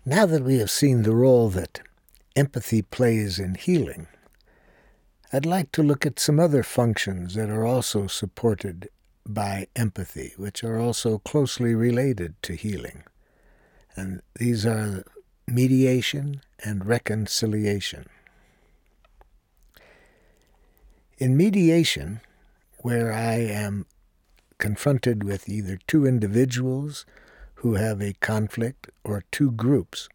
Now that we have seen the role that empathy plays in healing, I'd like to look at some other functions that are also supported by empathy, which are also closely related to healing. And these are mediation and reconciliation. In mediation, where I am confronted with either two individuals who have a conflict or two groups,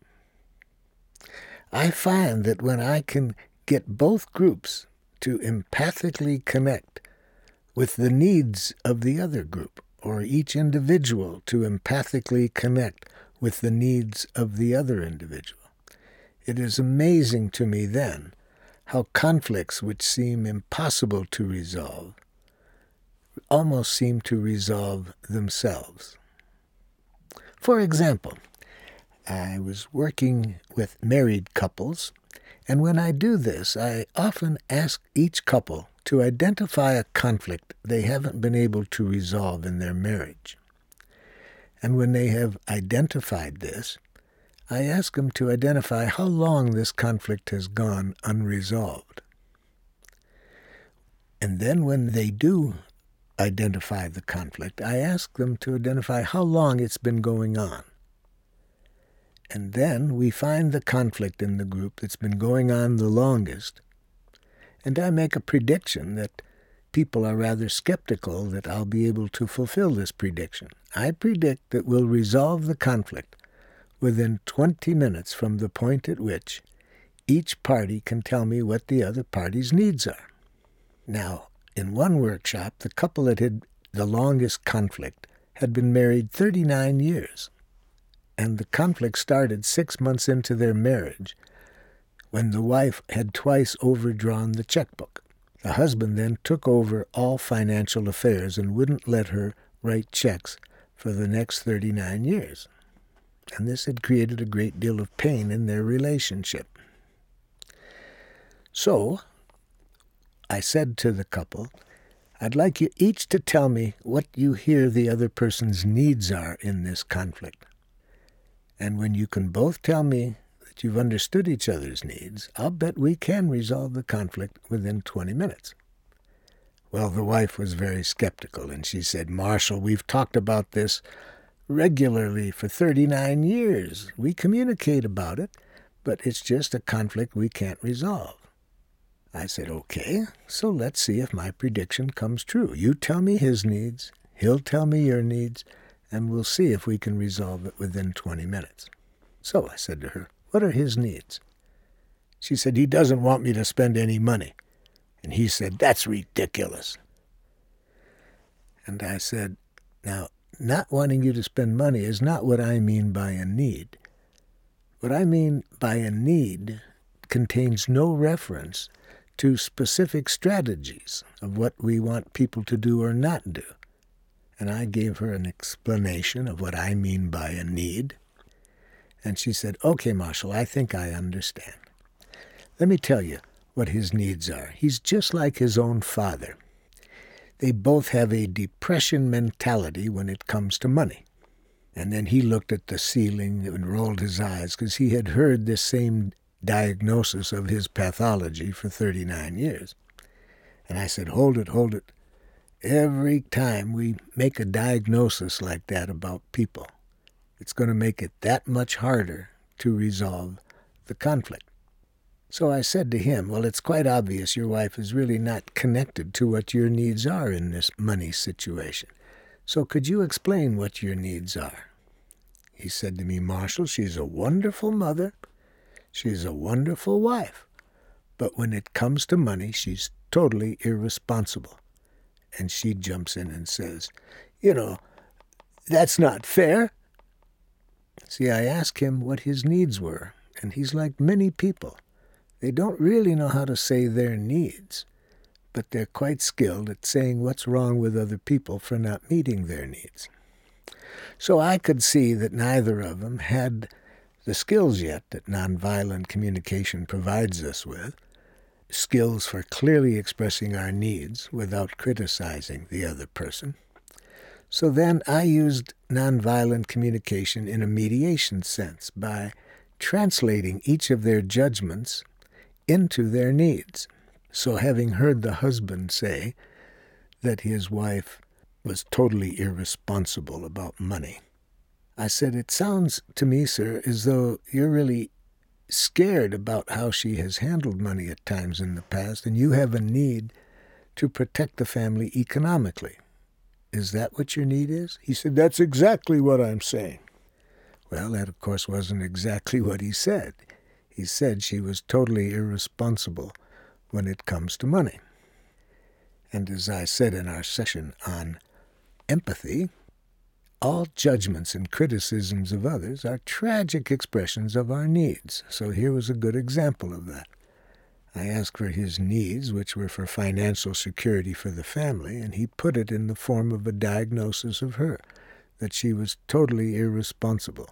I find that when I can get both groups to empathically connect with the needs of the other group, or each individual to empathically connect with the needs of the other individual, it is amazing to me then how conflicts which seem impossible to resolve almost seem to resolve themselves. For example, I was working with married couples, and when I do this, I often ask each couple to identify a conflict they haven't been able to resolve in their marriage. And when they have identified this, I ask them to identify how long this conflict has gone unresolved. And then when they do identify the conflict, I ask them to identify how long it's been going on. And then we find the conflict in the group that's been going on the longest, and I make a prediction that people are rather skeptical that I'll be able to fulfill this prediction. I predict that we'll resolve the conflict within 20 minutes from the point at which each party can tell me what the other party's needs are. Now, in one workshop, the couple that had the longest conflict had been married 39 years. And the conflict started 6 months into their marriage, when the wife had twice overdrawn the checkbook. The husband then took over all financial affairs and wouldn't let her write checks for the next 39 years. And this had created a great deal of pain in their relationship. So I said to the couple, I'd like you each to tell me what you hear the other person's needs are in this conflict. And when you can both tell me that you've understood each other's needs, I'll bet we can resolve the conflict within 20 minutes. Well, the wife was very skeptical, and she said, Marshall, we've talked about this regularly for 39 years. We communicate about it, but it's just a conflict we can't resolve. I said, okay, so let's see if my prediction comes true. You tell me his needs, he'll tell me your needs, and we'll see if we can resolve it within 20 minutes. So I said to her, what are his needs? She said, he doesn't want me to spend any money. And he said, that's ridiculous. And I said, now, not wanting you to spend money is not what I mean by a need. What I mean by a need contains no reference to specific strategies of what we want people to do or not do. And I gave her an explanation of what I mean by a need. And she said, okay, Marshall, I think I understand. Let me tell you what his needs are. He's just like his own father. They both have a depression mentality when it comes to money. And then he looked at the ceiling and rolled his eyes because he had heard this same diagnosis of his pathology for 39 years. And I said, hold it. Every time we make a diagnosis like that about people, it's going to make it that much harder to resolve the conflict. So I said to him, well, it's quite obvious your wife is really not connected to what your needs are in this money situation. So could you explain what your needs are? He said to me, Marshall, she's a wonderful mother. She's a wonderful wife. But when it comes to money, she's totally irresponsible. And she jumps in and says, that's not fair. See, I asked him what his needs were, and he's like many people. They don't really know how to say their needs, but they're quite skilled at saying what's wrong with other people for not meeting their needs. So I could see that neither of them had the skills yet that nonviolent communication provides us with, skills for clearly expressing our needs without criticizing the other person. So then I used nonviolent communication in a mediation sense by translating each of their judgments into their needs. So having heard the husband say that his wife was totally irresponsible about money, I said, "It sounds to me, sir, as though you're really scared about how she has handled money at times in the past, and you have a need to protect the family economically. Is that what your need is?" He said, "That's exactly what I'm saying." Well, that, of course, wasn't exactly what he said. He said she was totally irresponsible when it comes to money. And as I said in our session on empathy, all judgments and criticisms of others are tragic expressions of our needs. So here was a good example of that. I asked for his needs, which were for financial security for the family, and he put it in the form of a diagnosis of her, that she was totally irresponsible.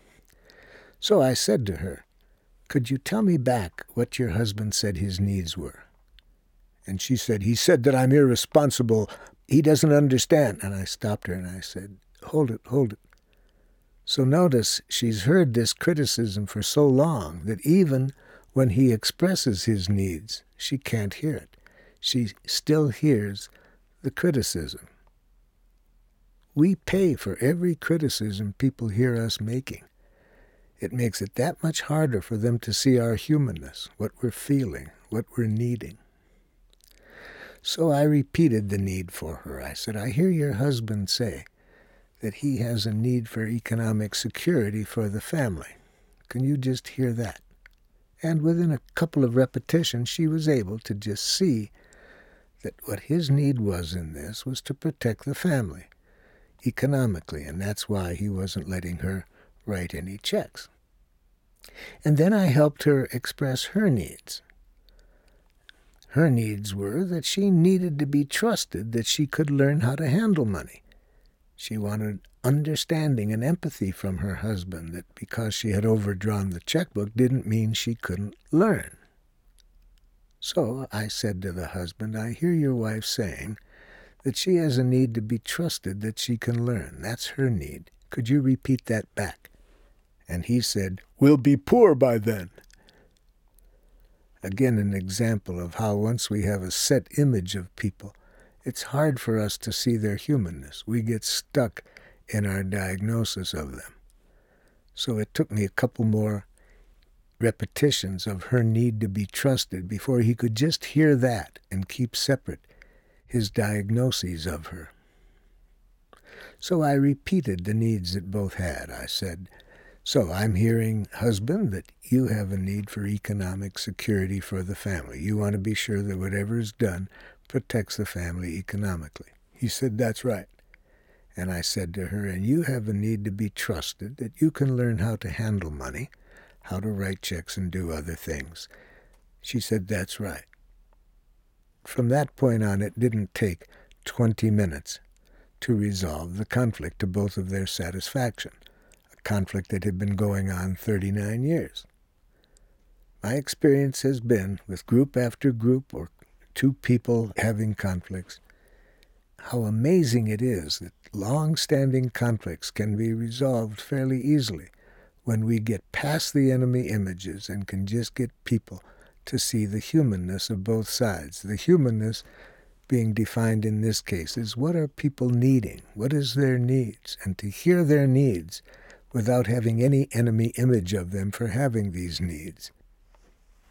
So I said to her, "Could you tell me back what your husband said his needs were?" And she said, "He said that I'm irresponsible. He doesn't understand." And I stopped her and I said, Hold it. So notice she's heard this criticism for so long that even when he expresses his needs, she can't hear it. She still hears the criticism. We pay for every criticism people hear us making. It makes it that much harder for them to see our humanness, what we're feeling, what we're needing. So I repeated the need for her. I said, "I hear your husband say that he has a need for economic security for the family. Can you just hear that?" And within a couple of repetitions, she was able to just see that what his need was in this was to protect the family economically, and that's why he wasn't letting her write any checks. And then I helped her express her needs. Her needs were that she needed to be trusted, that she could learn how to handle money. She wanted understanding and empathy from her husband, that because she had overdrawn the checkbook didn't mean she couldn't learn. So I said to the husband, "I hear your wife saying that she has a need to be trusted, that she can learn. That's her need. Could you repeat that back?" And he said, "We'll be poor by then." Again, an example of how once we have a set image of people, it's hard for us to see their humanness. We get stuck in our diagnosis of them. So it took me a couple more repetitions of her need to be trusted before he could just hear that and keep separate his diagnoses of her. So I repeated the needs that both had. I said, "So I'm hearing, husband, that you have a need for economic security for the family. You want to be sure that whatever is done protects the family economically." He said, "That's right." And I said to her, "And you have a need to be trusted, that you can learn how to handle money, how to write checks and do other things." She said, "That's right." From that point on, it didn't take 20 minutes to resolve the conflict to both of their satisfaction, a conflict that had been going on 39 years. My experience has been, with group after group or two people having conflicts, how amazing it is that long-standing conflicts can be resolved fairly easily when we get past the enemy images and can just get people to see the humanness of both sides. The humanness being defined in this case is, what are people needing? What is their needs? And to hear their needs without having any enemy image of them for having these needs